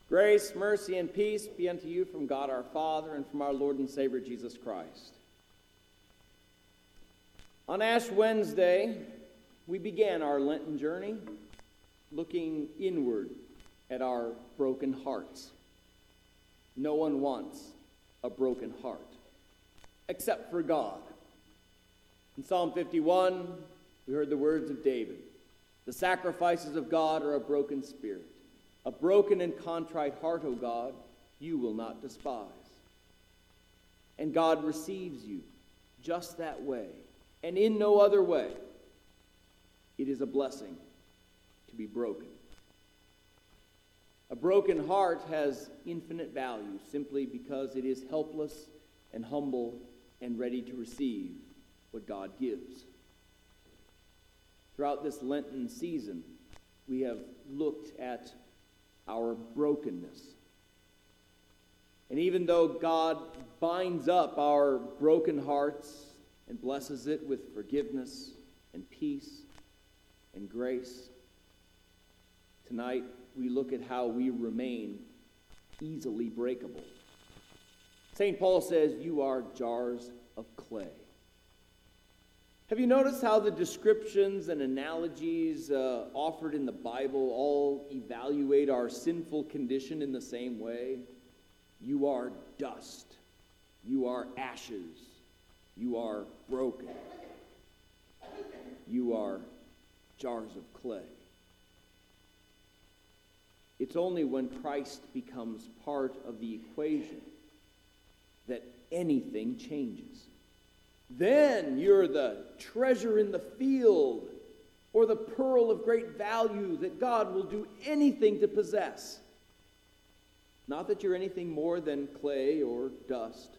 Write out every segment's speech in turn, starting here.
Grace, mercy, and peace be unto you from God our Father and from our Lord and Savior Jesus Christ. On Ash Wednesday, we began our Lenten journey looking inward at our broken hearts. No one wants a broken heart, except for God. In Psalm 51, we heard the words of David. The sacrifices of God are a broken spirit. A broken and contrite heart, O God, you will not despise. And God receives you just that way, and in no other way. It is a blessing to be broken. A broken heart has infinite value simply because it is helpless and humble and ready to receive what God gives. Throughout this Lenten season, we have looked at our brokenness. And even though God binds up our broken hearts and blesses it with forgiveness and peace and grace, tonight we look at how we remain easily breakable. St. Paul says, you are jars of clay. Have you noticed how the descriptions and analogies offered in the Bible all evaluate our sinful condition in the same way? You are dust. You are ashes. You are broken. You are jars of clay. It's only when Christ becomes part of the equation that anything changes. Then you're the treasure in the field or the pearl of great value that God will do anything to possess. Not that you're anything more than clay or dust,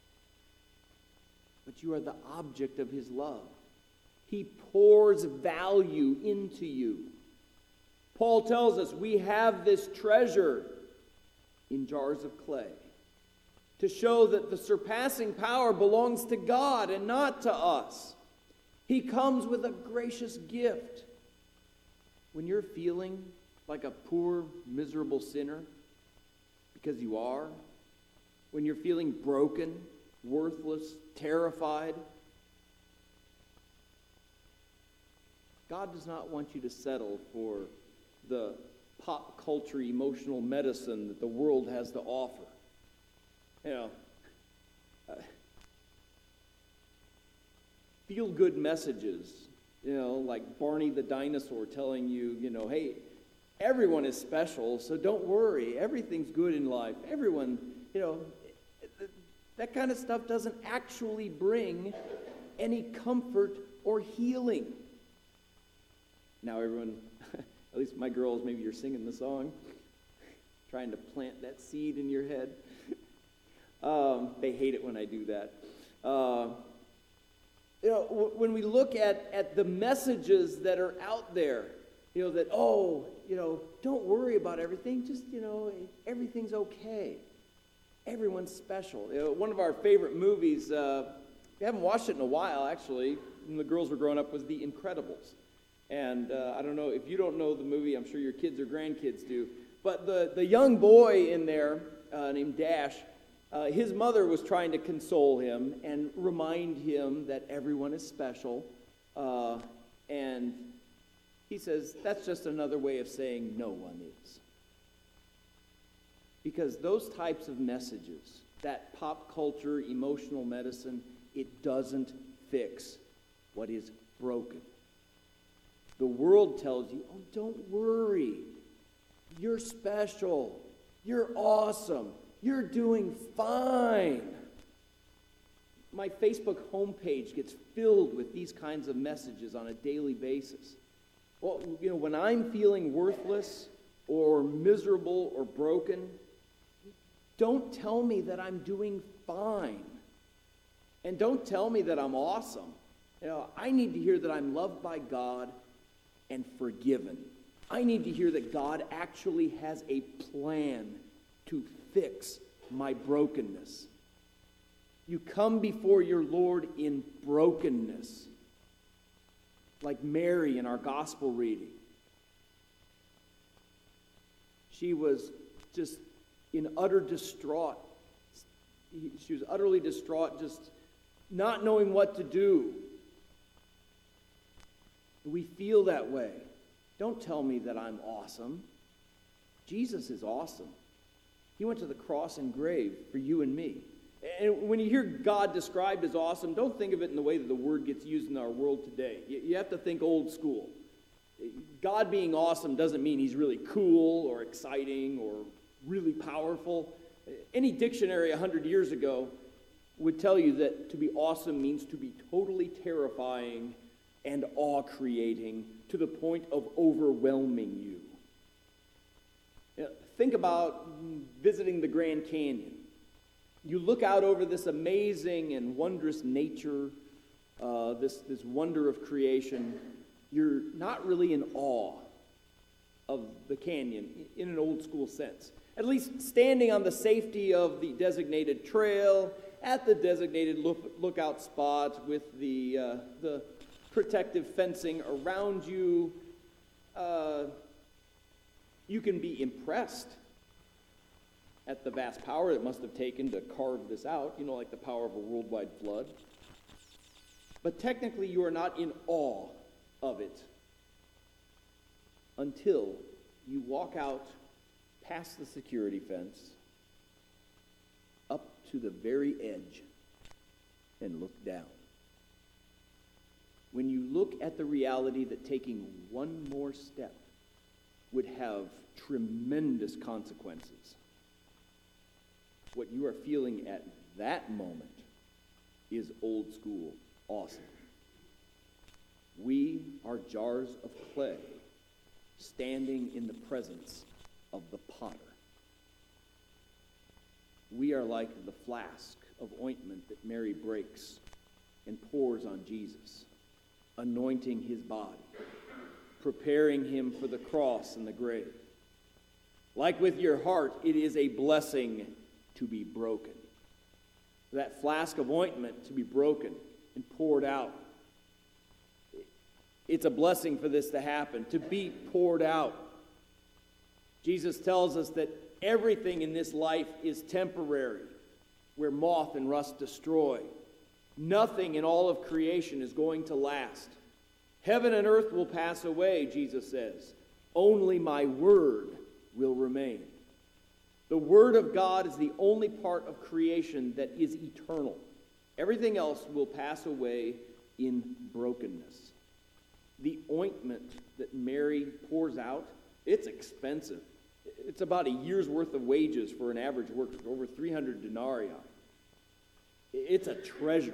but you are the object of his love. He pours value into you. Paul tells us we have this treasure in jars of clay, to show that the surpassing power belongs to God and not to us. He comes with a gracious gift. When you're feeling like a poor, miserable sinner, because you are, when you're feeling broken, worthless, terrified, God does not want you to settle for the pop culture emotional medicine that the world has to offer. Feel-good messages, like Barney the dinosaur telling you, hey, everyone is special, so don't worry. Everything's good in life. Everyone, that kind of stuff doesn't actually bring any comfort or healing. Now everyone, at least my girls, maybe you're singing the song, trying to plant that seed in your head. They hate it when I do that. When we look at the messages that are out there, that, don't worry about everything. Just, everything's okay. Everyone's special. One of our favorite movies, we haven't watched it in a while, actually, when the girls were growing up, was The Incredibles. And I don't know, if you don't know the movie, I'm sure your kids or grandkids do. But the young boy in there, named Dash, his mother was trying to console him and remind him that everyone is special. And he says, that's just another way of saying no one is. Because those types of messages, that pop culture, emotional medicine, it doesn't fix what is broken. The world tells you, oh, don't worry. You're special. You're awesome. You're doing fine. My Facebook homepage gets filled with these kinds of messages on a daily basis. Well, when I'm feeling worthless or miserable or broken, don't tell me that I'm doing fine. And don't tell me that I'm awesome. I need to hear that I'm loved by God and forgiven. I need to hear that God actually has a plan to fix my brokenness. You come before your Lord in brokenness, like Mary in our gospel reading. She was just in utter distraught. She was utterly distraught, just not knowing what to do. We feel that way. Don't tell me that I'm awesome. Jesus is awesome. He went to the cross and grave for you and me. And when you hear God described as awesome, don't think of it in the way that the word gets used in our world today. You have to think old school. God being awesome doesn't mean he's really cool or exciting or really powerful. Any dictionary 100 years ago would tell you that to be awesome means to be totally terrifying and awe-creating to the point of overwhelming you. Think about visiting the Grand Canyon. You look out over this amazing and wondrous nature, this wonder of creation. You're not really in awe of the canyon in an old school sense. At least standing on the safety of the designated trail, at the designated lookout spot with the protective fencing around you, you can be impressed at the vast power it must have taken to carve this out, like the power of a worldwide flood. But technically, you are not in awe of it until you walk out past the security fence, up to the very edge, and look down. When you look at the reality that taking one more step would have tremendous consequences, what you are feeling at that moment is old school awesome. We are jars of clay standing in the presence of the potter. We are like the flask of ointment that Mary breaks and pours on Jesus, anointing his body, preparing him for the cross and the grave. Like with your heart, it is a blessing to be broken. That flask of ointment to be broken and poured out. It's a blessing for this to happen, to be poured out. Jesus tells us that everything in this life is temporary, where moth and rust destroy. Nothing in all of creation is going to last. Heaven and earth will pass away, Jesus says. Only my word will remain. The word of God is the only part of creation that is eternal. Everything else will pass away in brokenness. The ointment that Mary pours out, it's expensive. It's about a year's worth of wages for an average worker, over 300 denarii. It's a treasure.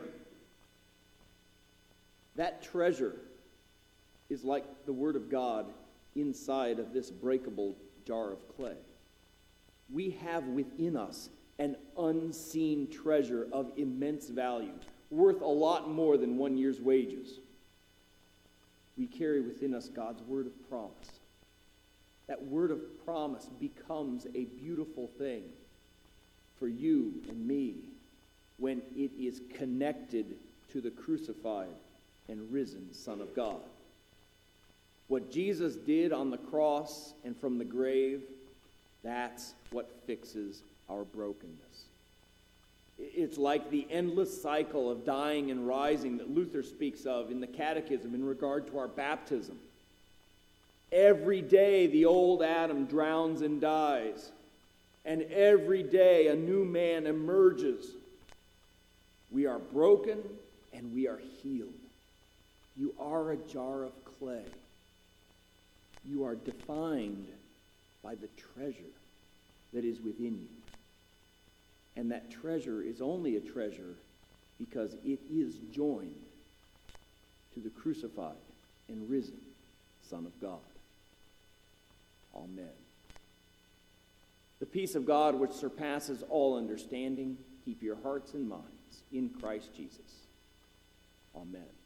That treasure is like the word of God inside of this breakable jar of clay. We have within us an unseen treasure of immense value, worth a lot more than 1 year's wages. We carry within us God's word of promise. That word of promise becomes a beautiful thing for you and me when it is connected to the crucified and risen Son of God. What Jesus did on the cross and from the grave, that's what fixes our brokenness. It's like the endless cycle of dying and rising that Luther speaks of in the Catechism in regard to our baptism. Every day the old Adam drowns and dies, and every day a new man emerges. We are broken and we are healed. You are a jar of clay. You are defined by the treasure that is within you. And that treasure is only a treasure because it is joined to the crucified and risen Son of God. Amen. The peace of God which surpasses all understanding, keep your hearts and minds in Christ Jesus. Amen.